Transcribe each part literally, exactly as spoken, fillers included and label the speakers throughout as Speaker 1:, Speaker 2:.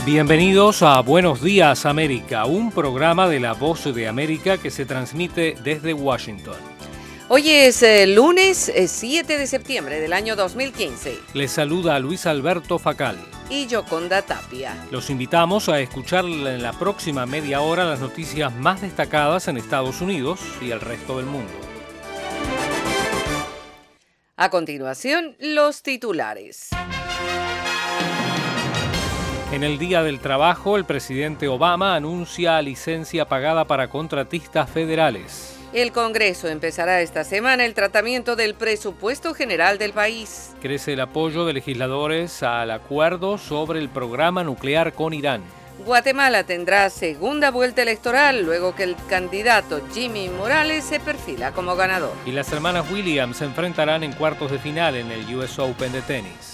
Speaker 1: Bienvenidos a Buenos Días América, un programa de La Voz de América que se transmite desde Washington.
Speaker 2: Hoy es eh, lunes eh, siete de septiembre del año dos mil quince.
Speaker 1: Les saluda Luis Alberto Facal.
Speaker 2: Y Yoconda Tapia.
Speaker 1: Los invitamos a escuchar en la próxima media hora las noticias más destacadas en Estados Unidos y el resto del mundo.
Speaker 2: A continuación, los titulares.
Speaker 1: En el Día del Trabajo, el presidente Obama anuncia licencia pagada para contratistas federales.
Speaker 2: El Congreso empezará esta semana el tratamiento del presupuesto general del país.
Speaker 1: Crece el apoyo de legisladores al acuerdo sobre el programa nuclear con Irán.
Speaker 2: Guatemala tendrá segunda vuelta electoral luego que el candidato Jimmy Morales se perfila como ganador.
Speaker 1: Y las hermanas Williams se enfrentarán en cuartos de final en el U S Open de tenis.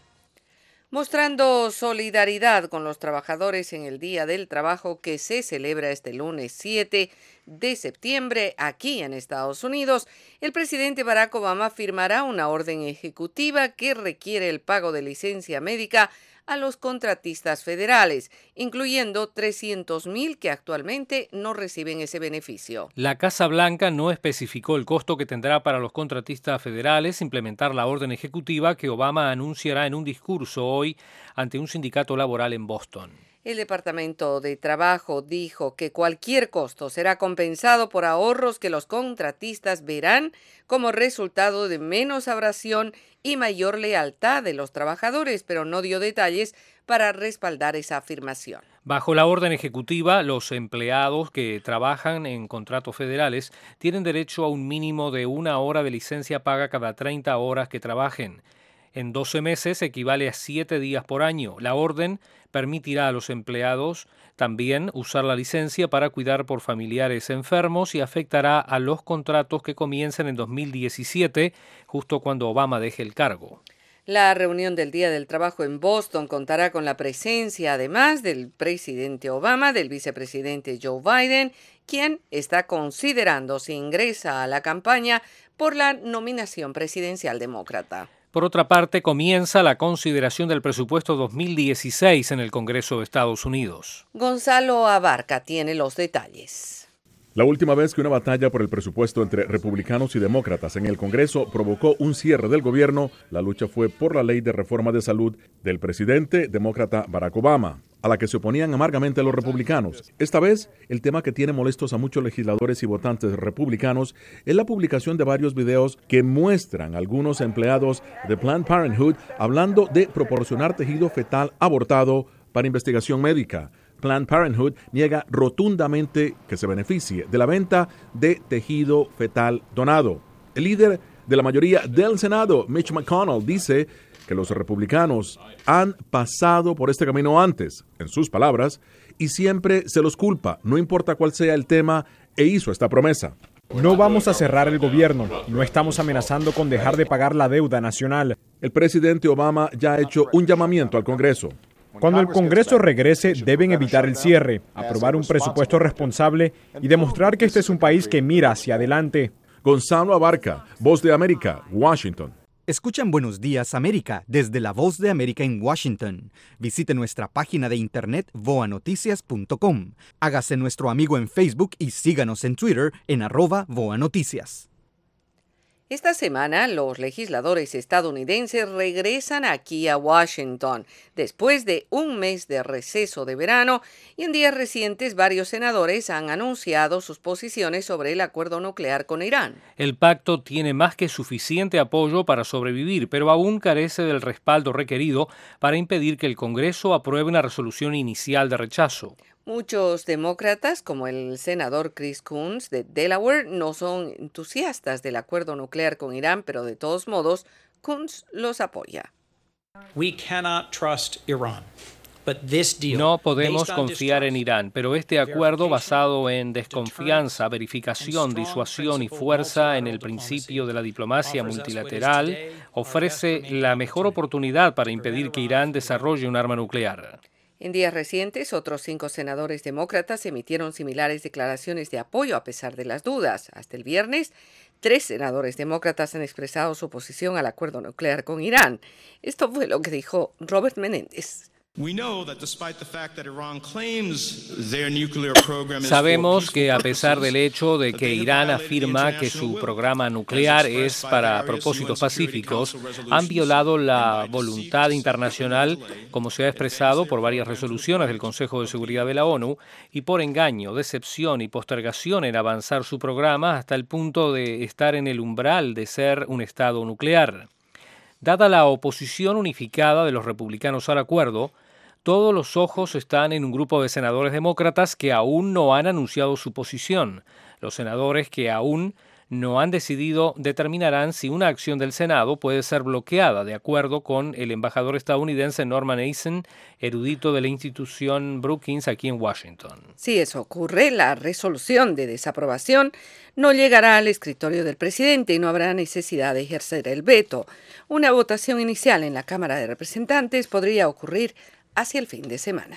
Speaker 2: Mostrando solidaridad con los trabajadores en el Día del Trabajo que se celebra este lunes siete de septiembre aquí en Estados Unidos, el presidente Barack Obama firmará una orden ejecutiva que requiere el pago de licencia médica a los contratistas federales, incluyendo trescientos mil que actualmente no reciben ese beneficio.
Speaker 1: La Casa Blanca no especificó el costo que tendrá para los contratistas federales implementar la orden ejecutiva que Obama anunciará en un discurso hoy ante un sindicato laboral en Boston.
Speaker 2: El Departamento de Trabajo dijo que cualquier costo será compensado por ahorros que los contratistas verán como resultado de menos abrasión y mayor lealtad de los trabajadores, pero no dio detalles para respaldar esa afirmación.
Speaker 1: Bajo la orden ejecutiva, los empleados que trabajan en contratos federales tienen derecho a un mínimo de una hora de licencia paga cada treinta horas que trabajen. En doce meses equivale a siete días por año. La orden permitirá a los empleados también usar la licencia para cuidar por familiares enfermos y afectará a los contratos que comiencen en dos mil diecisiete, justo cuando Obama deje el cargo.
Speaker 2: La reunión del Día del Trabajo en Boston contará con la presencia, además del presidente Obama, del vicepresidente Joe Biden, quien está considerando si ingresa a la campaña por la nominación presidencial demócrata.
Speaker 1: Por otra parte, comienza la consideración del presupuesto dos mil dieciséis en el Congreso de Estados Unidos.
Speaker 2: Gonzalo Abarca tiene los detalles.
Speaker 3: La última vez que una batalla por el presupuesto entre republicanos y demócratas en el Congreso provocó un cierre del gobierno, la lucha fue por la ley de reforma de salud del presidente demócrata Barack Obama, a la que se oponían amargamente los republicanos. Esta vez, el tema que tiene molestos a muchos legisladores y votantes republicanos es la publicación de varios videos que muestran a algunos empleados de Planned Parenthood hablando de proporcionar tejido fetal abortado para investigación médica. Planned Parenthood niega rotundamente que se beneficie de la venta de tejido fetal donado. El líder de la mayoría del Senado, Mitch McConnell, dice que los republicanos han pasado por este camino antes, en sus palabras, y siempre se los culpa, no importa cuál sea el tema, e hizo esta promesa.
Speaker 4: No vamos a cerrar el gobierno, no estamos amenazando con dejar de pagar la deuda nacional.
Speaker 3: El presidente Obama ya ha hecho un llamamiento al Congreso.
Speaker 4: Cuando el Congreso regrese, deben evitar el cierre, aprobar un presupuesto responsable y demostrar que este es un país que mira hacia adelante.
Speaker 3: Gonzalo Abarca, Voz de América, Washington.
Speaker 5: Escuchan Buenos Días América desde la Voz de América en Washington. Visite nuestra página de internet voa noticias punto com. Hágase nuestro amigo en Facebook y síganos en Twitter en arroba voa noticias.
Speaker 2: Esta semana, los legisladores estadounidenses regresan aquí a Washington después de un mes de receso de verano y en días recientes varios senadores han anunciado sus posiciones sobre el acuerdo nuclear con Irán.
Speaker 1: El pacto tiene más que suficiente apoyo para sobrevivir, pero aún carece del respaldo requerido para impedir que el Congreso apruebe una resolución inicial de rechazo.
Speaker 2: Muchos demócratas, como el senador Chris Coons de Delaware, no son entusiastas del acuerdo nuclear con Irán, pero de todos modos, Coons los apoya.
Speaker 6: We cannot trust Iran.
Speaker 1: No podemos confiar en Irán, pero este acuerdo basado en desconfianza, verificación, disuasión y fuerza en el principio de la diplomacia multilateral ofrece la mejor oportunidad para impedir que Irán desarrolle un arma nuclear.
Speaker 2: En días recientes, otros cinco senadores demócratas emitieron similares declaraciones de apoyo a pesar de las dudas. Hasta el viernes, tres senadores demócratas han expresado su oposición al acuerdo nuclear con Irán. Esto fue lo que dijo Robert Menéndez.
Speaker 1: Sabemos que a pesar del hecho de que Irán afirma que su programa nuclear es para propósitos pacíficos, han violado la voluntad internacional, como se ha expresado por varias resoluciones del Consejo de Seguridad de la ONU, y por engaño, decepción y postergación en avanzar su programa hasta el punto de estar en el umbral de ser un Estado nuclear. Dada la oposición unificada de los republicanos al acuerdo, todos los ojos están en un grupo de senadores demócratas que aún no han anunciado su posición. Los senadores que aún no han decidido determinarán si una acción del Senado puede ser bloqueada, de acuerdo con el embajador estadounidense Norman Eisen, erudito de la institución Brookings aquí en Washington.
Speaker 2: Si eso ocurre, la resolución de desaprobación no llegará al escritorio del presidente y no habrá necesidad de ejercer el veto. Una votación inicial en la Cámara de Representantes podría ocurrir hacia el fin de semana.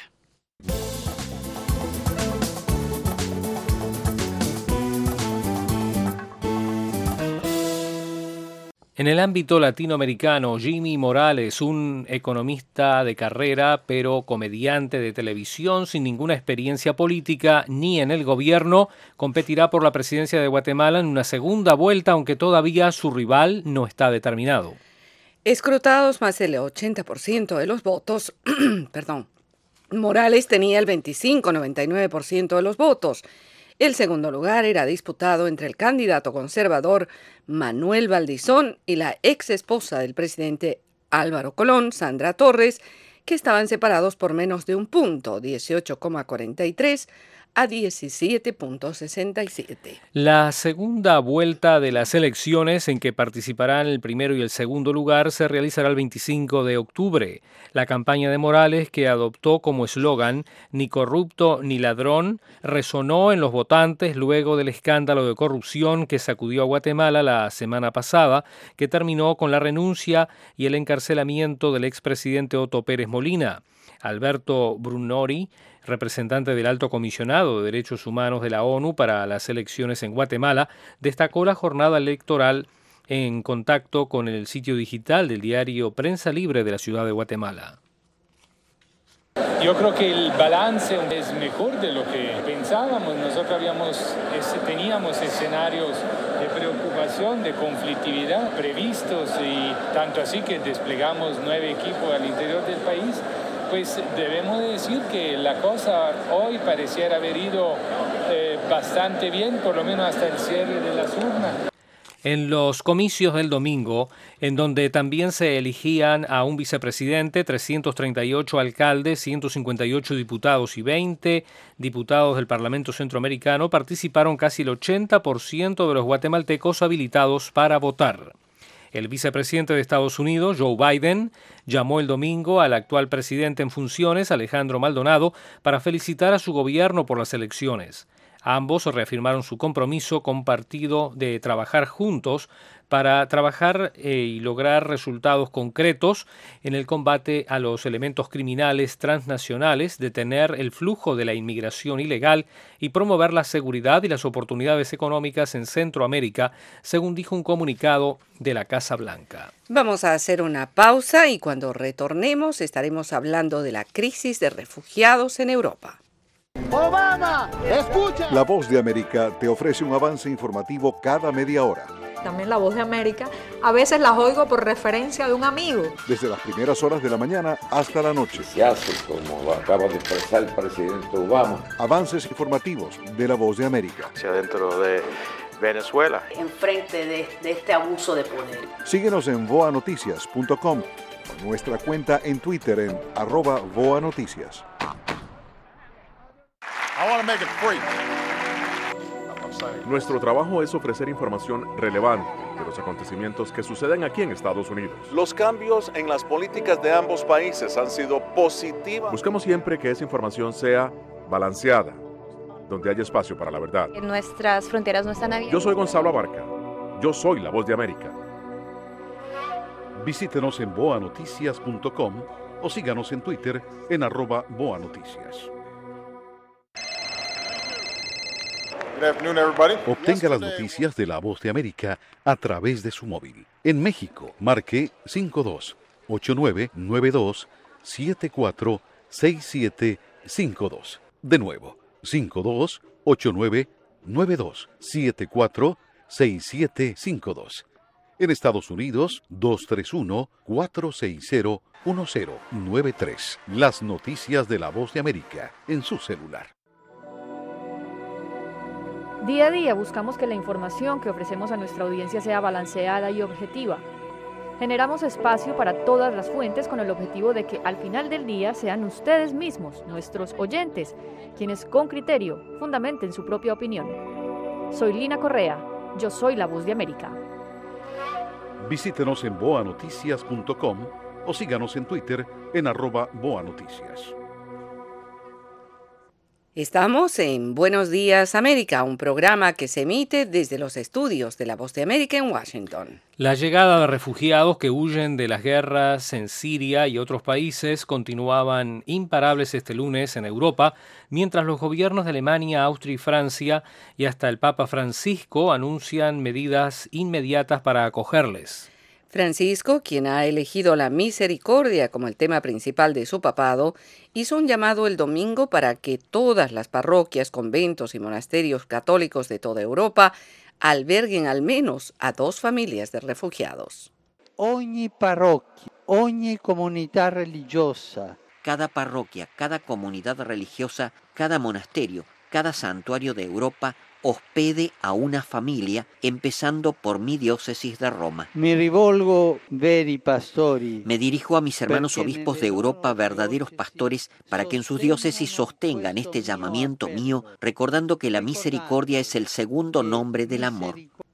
Speaker 1: En el ámbito latinoamericano, Jimmy Morales, un economista de carrera, pero comediante de televisión sin ninguna experiencia política ni en el gobierno, competirá por la presidencia de Guatemala en una segunda vuelta, aunque todavía su rival no está determinado.
Speaker 2: Escrutados más del ochenta por ciento de los votos, perdón, Morales tenía el veinticinco coma noventa y nueve por ciento de los votos. El segundo lugar era disputado entre el candidato conservador Manuel Valdizón y la ex esposa del presidente Álvaro Colón, Sandra Torres, que estaban separados por menos de un punto, dieciocho coma cuarenta y tres a diecisiete coma sesenta y siete.
Speaker 1: La segunda vuelta de las elecciones, en que participarán el primero y el segundo lugar, se realizará el veinticinco de octubre. La campaña de Morales, que adoptó como eslogan "ni corrupto ni ladrón", resonó en los votantes luego del escándalo de corrupción que sacudió a Guatemala la semana pasada, que terminó con la renuncia y el encarcelamiento del expresidente Otto Pérez Molina. Alberto Brunori, representante del Alto Comisionado de Derechos Humanos de la ONU para las elecciones en Guatemala, destacó la jornada electoral en contacto con el sitio digital del diario Prensa Libre de la ciudad de Guatemala.
Speaker 7: Yo creo que el balance es mejor de lo que pensábamos. Nosotros habíamos, teníamos escenarios de preocupación, de conflictividad previstos, y tanto así que desplegamos nueve equipos al interior del país. Pues debemos decir que la cosa hoy pareciera haber ido eh, bastante bien, por lo menos hasta el cierre de las urnas.
Speaker 1: En los comicios del domingo, en donde también se elegían a un vicepresidente, trescientos treinta y ocho alcaldes, ciento cincuenta y ocho diputados y veinte diputados del Parlamento Centroamericano, participaron casi el ochenta por ciento de los guatemaltecos habilitados para votar. El vicepresidente de Estados Unidos, Joe Biden, llamó el domingo al actual presidente en funciones, Alejandro Maldonado, para felicitar a su gobierno por las elecciones. Ambos reafirmaron su compromiso compartido de trabajar juntos para trabajar eh, y lograr resultados concretos en el combate a los elementos criminales transnacionales, detener el flujo de la inmigración ilegal y promover la seguridad y las oportunidades económicas en Centroamérica, según dijo un comunicado de la Casa Blanca.
Speaker 2: Vamos a hacer una pausa y cuando retornemos estaremos hablando de la crisis de refugiados en Europa.
Speaker 8: Obama, escucha. La Voz de América te ofrece un avance informativo cada media hora.
Speaker 9: También La Voz de América, a veces las oigo por referencia de un amigo.
Speaker 8: Desde las primeras horas de la mañana hasta la noche.
Speaker 10: Se hace, como lo acaba de expresar el presidente Obama.
Speaker 8: Avances informativos de La Voz de América.
Speaker 11: Hacia dentro de Venezuela.
Speaker 12: Enfrente de, de este abuso de poder.
Speaker 8: Síguenos en voa noticias punto com o nuestra cuenta en Twitter en arroba voa noticias.
Speaker 3: Nuestro trabajo es ofrecer información relevante de los acontecimientos que suceden aquí en Estados Unidos.
Speaker 13: Los cambios en las políticas de ambos países han sido positivos.
Speaker 3: Buscamos siempre que esa información sea balanceada, donde haya espacio para la verdad.
Speaker 14: Nuestras fronteras no están abiertas.
Speaker 3: Yo soy Gonzalo Abarca. Yo soy La Voz de América.
Speaker 8: Visítenos en voa noticias punto com o síganos en Twitter en arroba voa noticias. Obtenga las noticias de La Voz de América a través de su móvil. En México, marque cinco dos ocho nueve nueve dos siete cuatro seis siete cinco dos. De nuevo, cinco dos ocho nueve nueve dos siete cuatro seis siete cinco dos. En Estados Unidos, dos tres uno cuatro seis cero uno cero nueve tres. Las noticias de La Voz de América en su celular.
Speaker 15: Día a día buscamos que la información que ofrecemos a nuestra audiencia sea balanceada y objetiva. Generamos espacio para todas las fuentes con el objetivo de que al final del día sean ustedes mismos, nuestros oyentes, quienes con criterio fundamenten su propia opinión. Soy Lina Correa, yo soy La Voz de América.
Speaker 8: Visítenos en boa noticias punto com o síganos en Twitter en arroba boanoticias.
Speaker 2: Estamos en Buenos Días América, un programa que se emite desde los estudios de La Voz de América en Washington.
Speaker 1: La llegada de refugiados que huyen de las guerras en Siria y otros países continuaban imparables este lunes en Europa, mientras los gobiernos de Alemania, Austria y Francia y hasta el Papa Francisco anuncian medidas inmediatas para acogerles.
Speaker 2: Francisco, quien ha elegido la misericordia como el tema principal de su papado, hizo un llamado el domingo para que todas las parroquias, conventos y monasterios católicos de toda Europa alberguen al menos a dos familias de refugiados.
Speaker 16: Ogni parroquia, ogni comunidad religiosa.
Speaker 17: Cada parroquia, cada comunidad religiosa, cada monasterio, cada santuario de Europa hospede a una familia, empezando por mi diócesis de Roma.
Speaker 16: Mi rivolgo veri pastori.
Speaker 17: Me dirijo a mis hermanos obispos de Europa, verdaderos pastores, para que en sus diócesis sostengan este llamamiento mío, recordando que la misericordia es el segundo nombre del amor.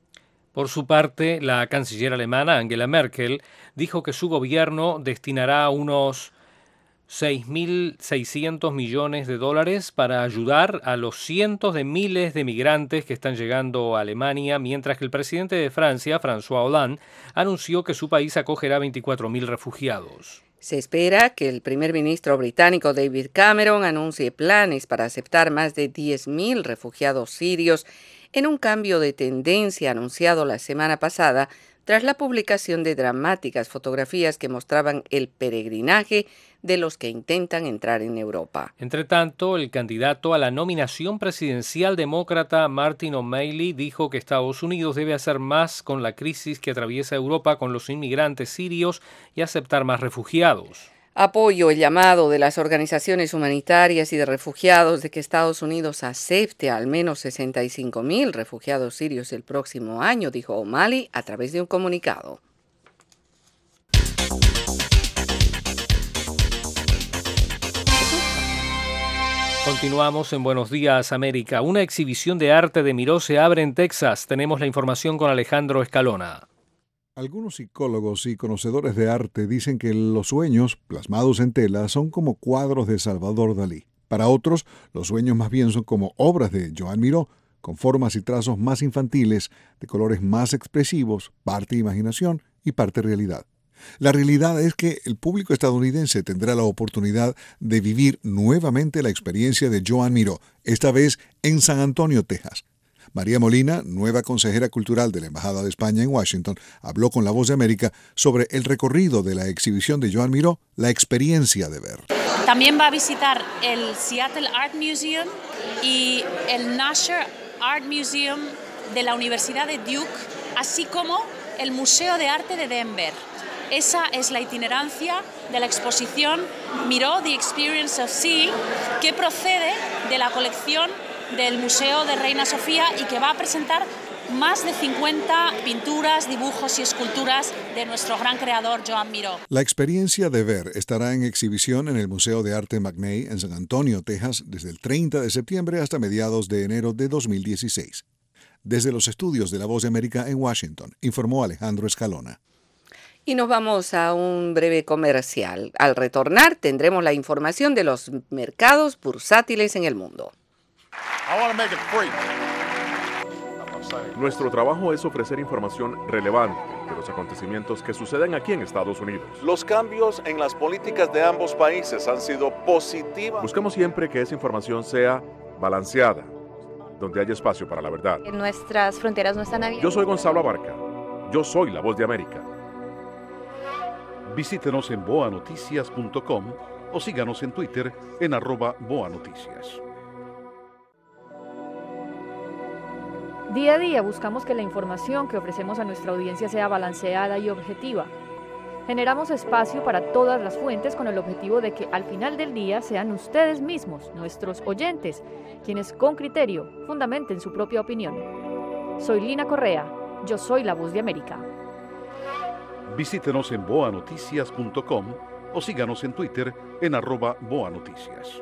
Speaker 1: Por su parte, la canciller alemana Angela Merkel dijo que su gobierno destinará unos seis mil seiscientos millones de dólares para ayudar a los cientos de miles de migrantes que están llegando a Alemania, mientras que el presidente de Francia, François Hollande, anunció que su país acogerá veinticuatro mil refugiados.
Speaker 2: Se espera que el primer ministro británico David Cameron anuncie planes para aceptar más de diez mil refugiados sirios en un cambio de tendencia anunciado la semana pasada tras la publicación de dramáticas fotografías que mostraban el peregrinaje de los que intentan entrar en Europa.
Speaker 1: Entre tanto, el candidato a la nominación presidencial demócrata Martin O'Malley dijo que Estados Unidos debe hacer más con la crisis que atraviesa Europa con los inmigrantes sirios y aceptar más refugiados.
Speaker 2: Apoyo el llamado de las organizaciones humanitarias y de refugiados de que Estados Unidos acepte al menos sesenta y cinco mil refugiados sirios el próximo año, dijo O'Malley a través de un comunicado.
Speaker 1: Continuamos en Buenos Días América. Una exhibición de arte de Miró se abre en Texas. Tenemos la información con Alejandro Escalona.
Speaker 18: Algunos psicólogos y conocedores de arte dicen que los sueños, plasmados en tela, son como cuadros de Salvador Dalí. Para otros, los sueños más bien son como obras de Joan Miró, con formas y trazos más infantiles, de colores más expresivos, parte imaginación y parte realidad. La realidad es que el público estadounidense tendrá la oportunidad de vivir nuevamente la experiencia de Joan Miró, esta vez en San Antonio, Texas. María Molina, nueva consejera cultural de la Embajada de España en Washington, habló con La Voz de América sobre el recorrido de la exhibición de Joan Miró, la experiencia de ver.
Speaker 19: También va a visitar el Seattle Art Museum y el Nasher Art Museum de la Universidad de Duke, así como el Museo de Arte de Denver. Esa es la itinerancia de la exposición Miró, The Experience of Seeing, que procede de la colección del Museo de Reina Sofía y que va a presentar más de cincuenta pinturas, dibujos y esculturas de nuestro gran creador Joan Miró.
Speaker 18: La experiencia de ver estará en exhibición en el Museo de Arte McNay en San Antonio, Texas, desde el treinta de septiembre hasta mediados de enero de dos mil dieciséis. Desde los estudios de La Voz de América en Washington, informó Alejandro Escalona.
Speaker 2: Y nos vamos a un breve comercial. Al retornar tendremos la información de los mercados bursátiles en el mundo.
Speaker 3: Nuestro trabajo es ofrecer información relevante de los acontecimientos que suceden aquí en Estados Unidos.
Speaker 13: Los cambios en las políticas de ambos países han sido positivos.
Speaker 3: Buscamos siempre que esa información sea balanceada, donde haya espacio para la verdad.
Speaker 14: Nuestras fronteras no están abiertas.
Speaker 3: Yo soy Gonzalo Abarca. Yo soy La Voz de América.
Speaker 8: Visítenos en boa noticias punto com o síganos en Twitter en arroba Boa Noticias.
Speaker 15: Día a día buscamos que la información que ofrecemos a nuestra audiencia sea balanceada y objetiva. Generamos espacio para todas las fuentes con el objetivo de que al final del día sean ustedes mismos, nuestros oyentes, quienes con criterio fundamenten su propia opinión. Soy Lina Correa, yo soy la Voz de América.
Speaker 8: Visítenos en boa noticias punto com o síganos en Twitter en arroba Boa Noticias.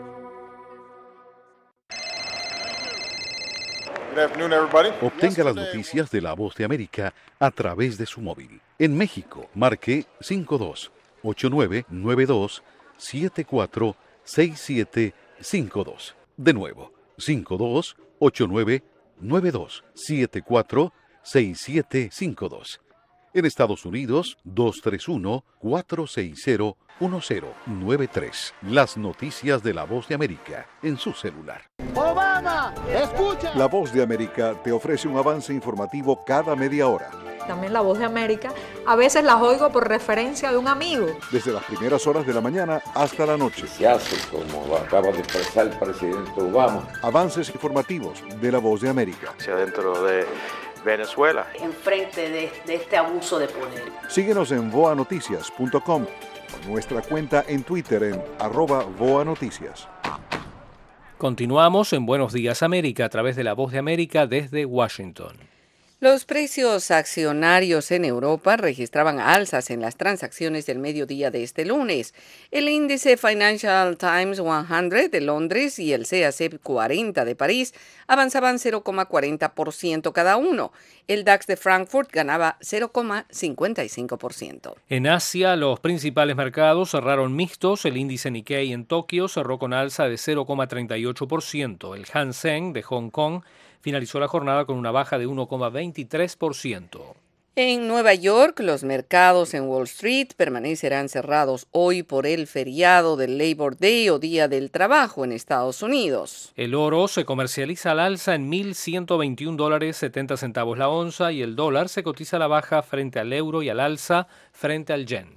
Speaker 8: Obtenga las noticias de La Voz de América a través de su móvil. En México, marque cinco dos ocho nueve nueve dos siete cuatro seis siete cinco dos. De nuevo, cinco dos ocho nueve nueve dos siete cuatro seis siete cinco dos. En Estados Unidos, dos tres uno cuatro seis cero uno cero nueve tres. Las noticias de La Voz de América en su celular.
Speaker 20: ¡Obama! ¡Escucha!
Speaker 18: La Voz de América te ofrece un avance informativo cada media hora.
Speaker 9: También La Voz de América, a veces las oigo por referencia de un amigo.
Speaker 18: Desde las primeras horas de la mañana hasta la noche.
Speaker 10: Se hace como acaba de expresar el presidente Obama.
Speaker 18: Avances informativos de La Voz de América.
Speaker 11: Hacia dentro de Venezuela.
Speaker 12: Enfrente de, de este abuso de poder.
Speaker 18: Síguenos en boa noticias punto com o nuestra cuenta en Twitter en arroba Boa Noticias.
Speaker 1: Continuamos en Buenos Días América a través de La Voz de América desde Washington.
Speaker 2: Los precios accionarios en Europa registraban alzas en las transacciones del mediodía de este lunes. El índice Financial Times cien de Londres y el C A C cuarenta de París avanzaban cero coma cuarenta por ciento cada uno. El DAX de Frankfurt ganaba cero coma cincuenta y cinco por ciento.
Speaker 1: En Asia, los principales mercados cerraron mixtos. El índice Nikkei en Tokio cerró con alza de cero coma treinta y ocho por ciento. El Hang Seng de Hong Kong finalizó la jornada con una baja de uno coma veintitrés por ciento.
Speaker 2: En Nueva York, los mercados en Wall Street permanecerán cerrados hoy por el feriado del Labor Day o Día del Trabajo en Estados Unidos.
Speaker 1: El oro se comercializa al alza en mil ciento veintiún dólares setenta centavos la onza y el dólar se cotiza a la baja frente al euro y al alza frente al yen.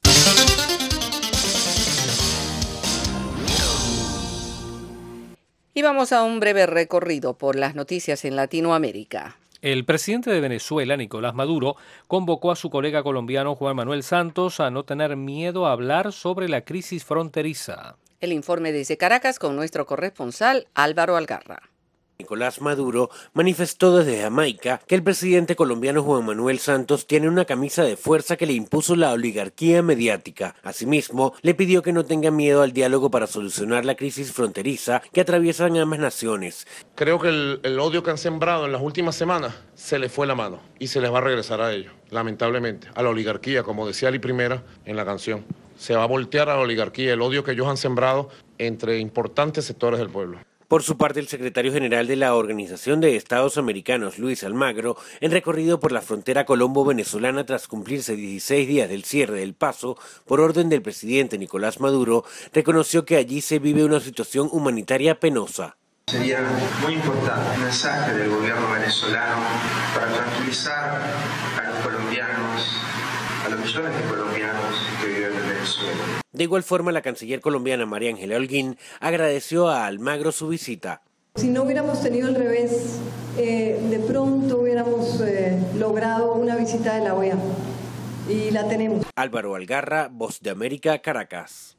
Speaker 2: Y vamos a un breve recorrido por las noticias en Latinoamérica.
Speaker 1: El presidente de Venezuela, Nicolás Maduro, convocó a su colega colombiano Juan Manuel Santos a no tener miedo a hablar sobre la crisis fronteriza.
Speaker 2: El informe desde Caracas con nuestro corresponsal Álvaro Algarra.
Speaker 21: Nicolás Maduro manifestó desde Jamaica que el presidente colombiano Juan Manuel Santos tiene una camisa de fuerza que le impuso la oligarquía mediática. Asimismo, le pidió que no tenga miedo al diálogo para solucionar la crisis fronteriza que atraviesan ambas naciones.
Speaker 22: Creo que el, el odio que han sembrado en las últimas semanas se les fue la mano y se les va a regresar a ellos, lamentablemente, a la oligarquía, como decía Ali Primera en la canción. Se va a voltear a la oligarquía, el odio que ellos han sembrado entre importantes sectores del pueblo.
Speaker 21: Por su parte, el secretario general de la Organización de Estados Americanos, Luis Almagro, en recorrido por la frontera colombo-venezolana tras cumplirse dieciséis días del cierre del paso por orden del presidente Nicolás Maduro, reconoció que allí se vive una situación humanitaria penosa.
Speaker 23: Sería muy importante un mensaje del gobierno venezolano para tranquilizar a los colombianos, a los millones de colombianos que viven en Venezuela.
Speaker 21: De igual forma, la canciller colombiana María Ángela Holguín agradeció a Almagro su visita.
Speaker 24: Si no hubiéramos tenido el revés, eh, de pronto hubiéramos eh, logrado una visita de la O E A y la tenemos.
Speaker 21: Álvaro Algarra, Voz de América, Caracas.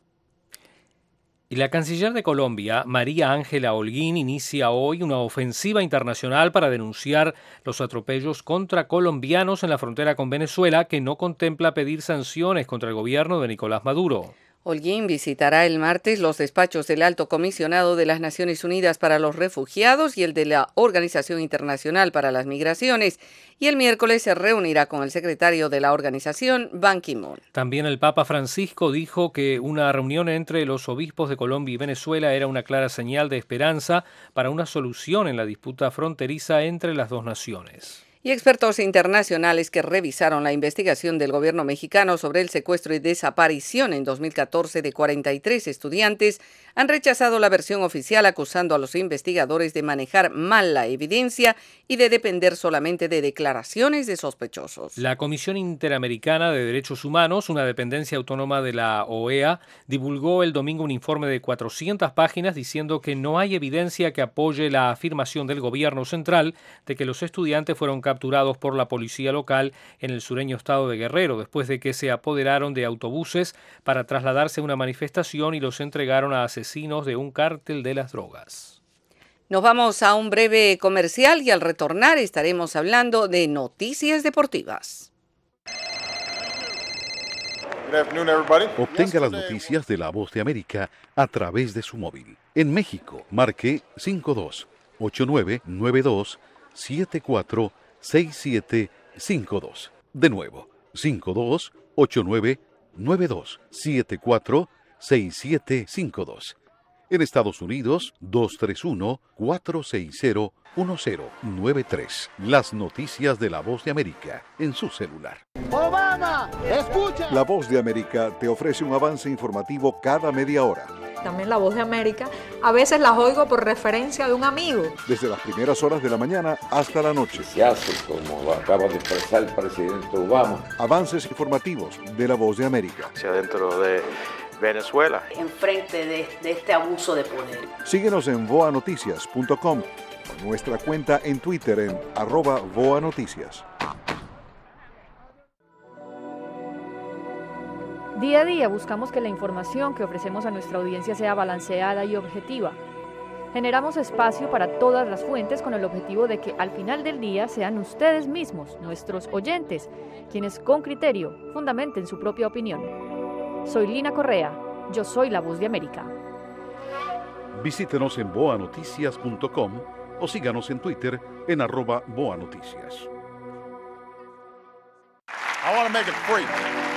Speaker 1: Y la canciller de Colombia, María Ángela Holguín, inicia hoy una ofensiva internacional para denunciar los atropellos contra colombianos en la frontera con Venezuela, que no contempla pedir sanciones contra el gobierno de Nicolás Maduro.
Speaker 2: Holguín visitará el martes los despachos del Alto Comisionado de las Naciones Unidas para los Refugiados y el de la Organización Internacional para las Migraciones, y el miércoles se reunirá con el secretario de la organización, Ban Ki-moon.
Speaker 1: También el Papa Francisco dijo que una reunión entre los obispos de Colombia y Venezuela era una clara señal de esperanza para una solución en la disputa fronteriza entre las dos naciones.
Speaker 2: Y expertos internacionales que revisaron la investigación del gobierno mexicano sobre el secuestro y desaparición en dos mil catorce de cuarenta y tres estudiantes han rechazado la versión oficial, acusando a los investigadores de manejar mal la evidencia y de depender solamente de declaraciones de sospechosos.
Speaker 1: La Comisión Interamericana de Derechos Humanos, una dependencia autónoma de la O E A, divulgó el domingo un informe de cuatrocientas páginas diciendo que no hay evidencia que apoye la afirmación del gobierno central de que los estudiantes fueron capturados por la policía local en el sureño estado de Guerrero, después de que se apoderaron de autobuses para trasladarse a una manifestación y los entregaron a asesinos de un cártel de las drogas.
Speaker 2: Nos vamos a un breve comercial y al retornar estaremos hablando de noticias deportivas.
Speaker 8: Obtenga las noticias de La Voz de América a través de su móvil. En México, marque cinco dos ocho nueve nueve dos siete cuatro seis siete cinco dos. De nuevo, cinco dos ocho nueve nueve dos siete cuatro seis siete cinco dos. En Estados Unidos, dos tres uno cuatro seis cero uno cero nueve tres. Las noticias de La Voz de América en su celular.
Speaker 20: Obama, escucha.
Speaker 18: La Voz de América te ofrece un avance informativo cada media hora.
Speaker 9: También La Voz de América, a veces las oigo por referencia de un amigo.
Speaker 18: Desde las primeras horas de la mañana hasta la noche.
Speaker 10: Se hace como acaba de expresar el presidente Obama.
Speaker 18: Avances informativos de La Voz de América.
Speaker 11: Hacia dentro de Venezuela.
Speaker 12: Enfrente de, de este abuso de poder.
Speaker 18: Síguenos en voa noticias punto com o nuestra cuenta en Twitter en arroba voa noticias.
Speaker 15: Día a día buscamos que la información que ofrecemos a nuestra audiencia sea balanceada y objetiva. Generamos espacio para todas las fuentes con el objetivo de que al final del día sean ustedes mismos, nuestros oyentes, quienes con criterio fundamenten su propia opinión. Soy Lina Correa, yo soy La Voz de América.
Speaker 8: Visítenos en voa noticias punto com o síganos en Twitter en arroba voa noticias.
Speaker 13: I want to make it free.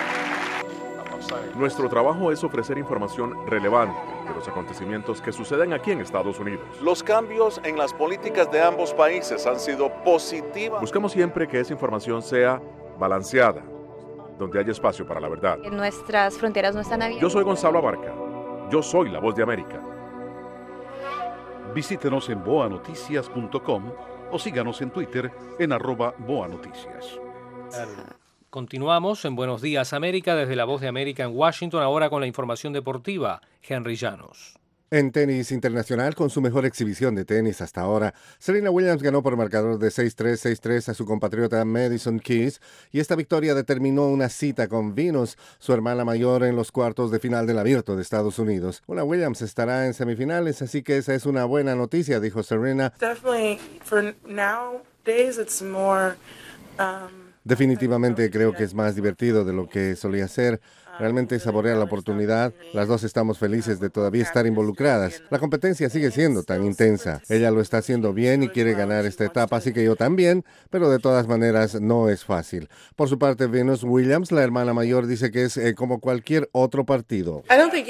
Speaker 13: Nuestro trabajo es ofrecer información relevante de los acontecimientos que suceden aquí en Estados Unidos. Los cambios en las políticas de ambos países han sido positivos. Buscamos siempre que esa información sea balanceada, donde haya espacio para la verdad.
Speaker 14: Nuestras fronteras no están abiertas.
Speaker 13: Yo soy Gonzalo Abarca. Yo soy La Voz de América.
Speaker 8: Visítenos en voa noticias punto com o síganos en Twitter en arroba voa noticias.
Speaker 1: Continuamos en Buenos Días América desde La Voz de América en Washington, ahora con la información deportiva. Henry Llanos.
Speaker 4: En tenis internacional, con su mejor exhibición de tenis hasta ahora, Serena Williams ganó por marcador de seis tres, seis tres a su compatriota Madison Keys, y esta victoria determinó una cita con Venus, su hermana mayor, en los cuartos de final del Abierto de Estados Unidos. Una Williams estará en semifinales, así que esa es una buena noticia, dijo Serena.
Speaker 5: Definitely for nowadays it's more um...
Speaker 4: Definitivamente creo que es más divertido de lo que solía ser. Realmente saborea la oportunidad. Las dos estamos felices de todavía estar involucradas. La competencia sigue siendo tan intensa. Ella lo está haciendo bien y quiere ganar esta etapa, así que yo también, pero de todas maneras no es fácil. Por su parte, Venus Williams, la hermana mayor, dice que es eh, como cualquier otro partido.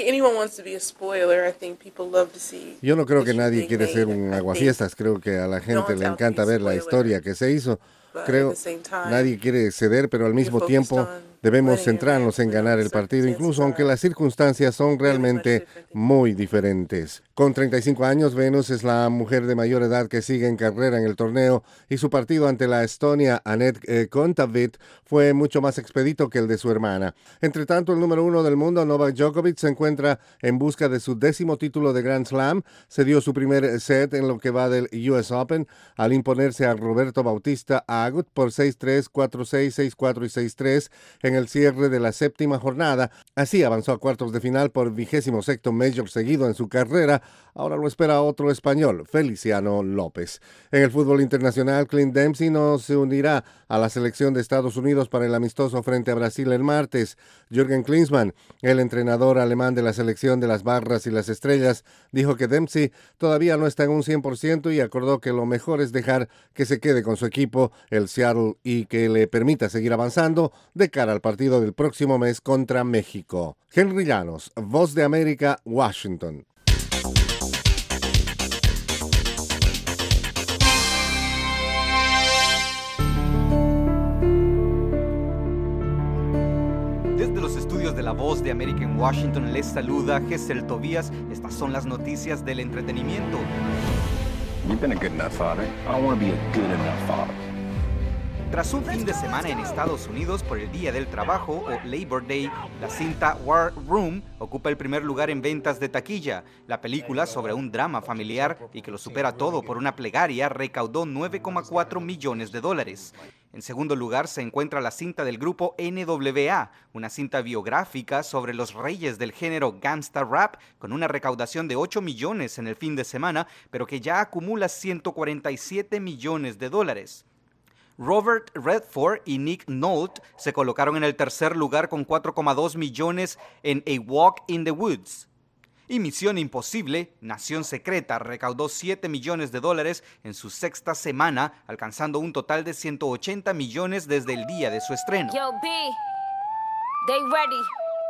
Speaker 4: Yo no creo que nadie quiere ser un aguafiestas. Creo que a la gente le encanta ver la historia que se hizo. Creo nadie quiere ceder, pero al mismo tiempo debemos centrarnos en ganar el partido, incluso aunque las circunstancias son realmente muy diferentes. Con treinta y cinco años, Venus es la mujer de mayor edad que sigue en carrera en el torneo, y su partido ante la Estonia Anett eh, Kontaveit fue mucho más expedito que el de su hermana. Entre tanto, el número uno del mundo, Novak Djokovic, se encuentra en busca de su décimo título de Grand Slam. Se dio su primer set en lo que va del U S Open al imponerse a Roberto Bautista Agut por seis tres, cuatro seis, seis cuatro y seis tres en el cierre de la séptima jornada. Así avanzó a cuartos de final por vigésimo sexto major seguido en su carrera. Ahora lo espera otro español, Feliciano López. En el fútbol internacional, Clint Dempsey no se unirá a la selección de Estados Unidos para el amistoso frente a Brasil el martes. Jürgen Klinsmann, el entrenador alemán de la selección de las barras y las estrellas, dijo que Dempsey todavía no está en un cien por ciento y acordó que lo mejor es dejar que se quede con su equipo, el Seattle, y que le permita seguir avanzando de cara al partido del próximo mes contra México. Henry Llanos, Voz de América, Washington.
Speaker 6: La Voz de América en Washington les saluda Gesell Tobías. Estas son las noticias del entretenimiento.
Speaker 7: You've been a good enough father. I want to be a good enough father.
Speaker 6: Tras un fin de semana en Estados Unidos por el Día del Trabajo o Labor Day, la cinta War Room ocupa el primer lugar en ventas de taquilla. La película, sobre un drama familiar y que lo supera todo por una plegaria, recaudó nueve coma cuatro millones de dólares. En segundo lugar se encuentra la cinta del grupo N W A, una cinta biográfica sobre los reyes del género gangsta rap, con una recaudación de ocho millones en el fin de semana, pero que ya acumula ciento cuarenta y siete millones de dólares. Robert Redford y Nick Nolte se colocaron en el tercer lugar con cuatro coma dos millones en A Walk in the Woods. Y Misión Imposible, Nación Secreta, recaudó siete millones de dólares en su sexta semana, alcanzando un total de ciento ochenta millones desde el día de su estreno.
Speaker 16: Yo, B, they ready.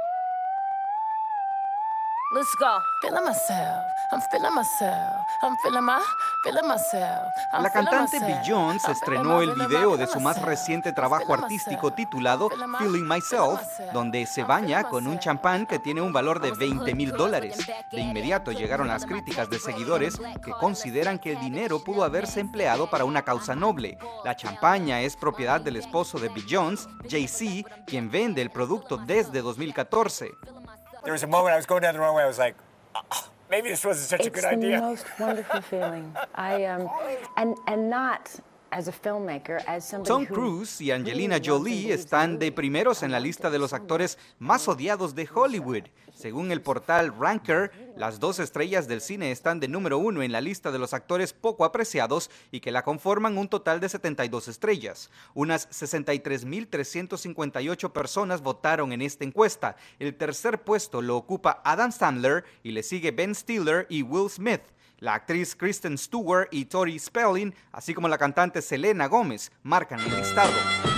Speaker 16: Let's go. Feeling myself. I'm feeling myself. I'm feeling my, feeling myself. I'm
Speaker 6: La cantante
Speaker 16: feeling myself.
Speaker 6: Beyoncé
Speaker 16: I'm
Speaker 6: estrenó el
Speaker 16: feeling my,
Speaker 6: video de
Speaker 16: feeling
Speaker 6: su más
Speaker 16: myself.
Speaker 6: reciente trabajo
Speaker 16: I'm feeling
Speaker 6: artístico
Speaker 16: myself.
Speaker 6: titulado
Speaker 16: I'm feeling my,
Speaker 6: Feeling Myself, donde se baña con un champán que tiene un valor de veinte mil dólares. De inmediato llegaron las críticas de seguidores que consideran que el dinero pudo haberse empleado para una causa noble. La champaña es propiedad del esposo de Beyoncé, Jay-Z, quien vende el producto desde dos mil catorce.
Speaker 17: There was a moment I was going down the wrong way. I was like, oh, maybe this wasn't such a good idea.
Speaker 25: It's the most wonderful feeling. I um, and and not as a filmmaker, as somebody
Speaker 6: Tom
Speaker 25: who
Speaker 6: Cruise y Angelina Jolie están de primeros en la lista de los actores más odiados de Hollywood. Según el portal Ranker, las dos estrellas del cine están de número uno en la lista de los actores poco apreciados y que la conforman un total de setenta y dos estrellas. Unas sesenta y tres mil trescientas cincuenta y ocho personas votaron en esta encuesta. El tercer puesto lo ocupa Adam Sandler y le sigue Ben Stiller y Will Smith. La actriz Kristen Stewart y Tori Spelling, así como la cantante Selena Gomez, marcan el listado.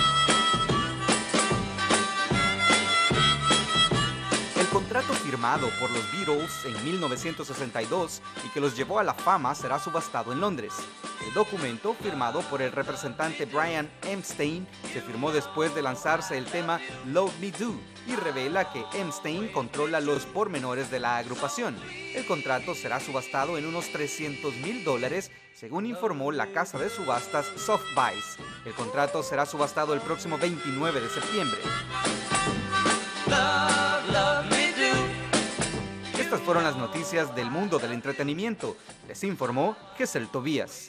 Speaker 6: El contrato firmado por los Beatles en mil novecientos sesenta y dos y que los llevó a la fama será subastado en Londres. El documento, firmado por el representante Brian Epstein, se firmó después de lanzarse el tema Love Me Do y revela que Epstein controla los pormenores de la agrupación. El contrato será subastado en unos trescientos mil dólares, según informó la casa de subastas Sotheby's. El contrato será subastado el próximo veintinueve de septiembre. Love, love me do. Estas fueron las noticias del mundo del entretenimiento. Les informó Gesell Tobías.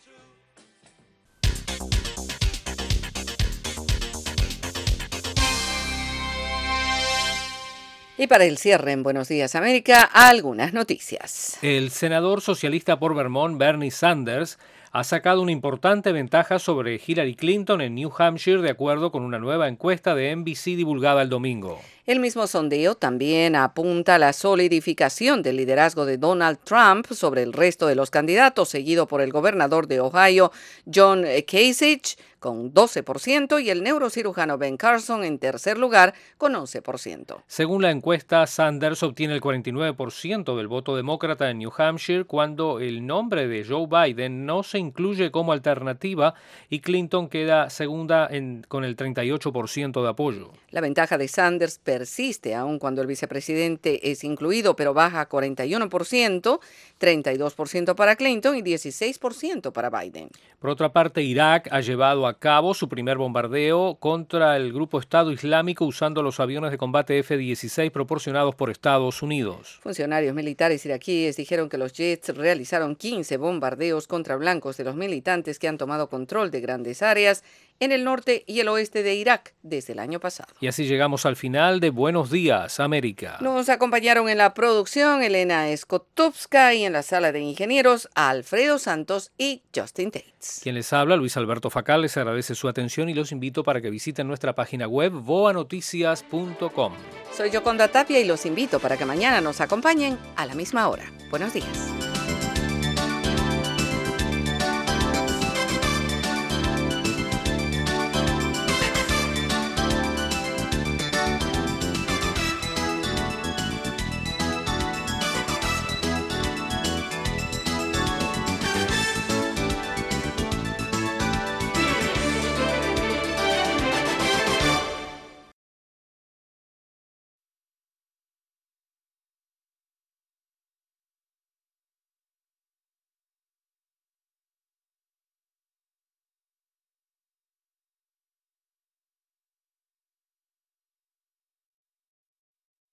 Speaker 2: Y para el cierre en Buenos Días América, algunas noticias.
Speaker 1: El senador socialista por Vermont, Bernie Sanders, ha sacado una importante ventaja sobre Hillary Clinton en New Hampshire, de acuerdo con una nueva encuesta de N B C divulgada el domingo.
Speaker 2: El mismo sondeo también apunta a la solidificación del liderazgo de Donald Trump sobre el resto de los candidatos, seguido por el gobernador de Ohio, John Kasich, con doce por ciento, y el neurocirujano Ben Carson en tercer lugar, con once por ciento.
Speaker 1: Según la encuesta, Sanders obtiene el cuarenta y nueve por ciento del voto demócrata en New Hampshire, cuando el nombre de Joe Biden no se incluye como alternativa y Clinton queda segunda en, con el treinta y ocho por ciento de apoyo.
Speaker 2: La ventaja de Sanders persiste aun cuando el vicepresidente es incluido, pero baja a cuarenta y uno por ciento, treinta y dos por ciento para Clinton y dieciséis por ciento para Biden.
Speaker 1: Por otra parte, Irak ha llevado a cabo su primer bombardeo contra el grupo Estado Islámico usando los aviones de combate F dieciséis proporcionados por Estados Unidos.
Speaker 2: Funcionarios militares iraquíes dijeron que los jets realizaron quince bombardeos contra blancos de los militantes que han tomado control de grandes áreas en el norte y el oeste de Irak desde el año pasado.
Speaker 1: Y así llegamos al final de Buenos Días América.
Speaker 2: Nos acompañaron en la producción Elena Skotowska y en la sala de ingenieros Alfredo Santos y Justin Tates.
Speaker 1: Quien les habla, Luis Alberto Facal, les agradece su atención y los invito para que visiten nuestra página web voa noticias punto com.
Speaker 2: Soy Yoconda Tapia y los invito para que mañana nos acompañen a la misma hora. Buenos días.